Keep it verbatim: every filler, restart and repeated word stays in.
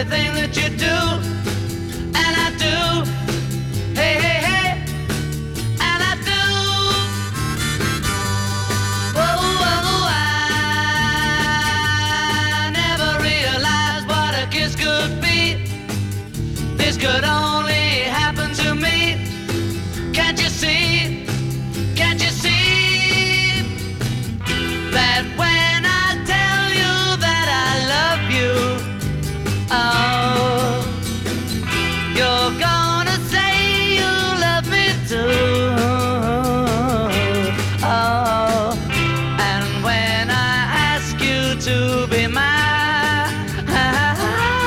everything that you do, and I do. Hey, hey, hey, and I do. Whoa, whoa, I never realized what a kiss could be. This could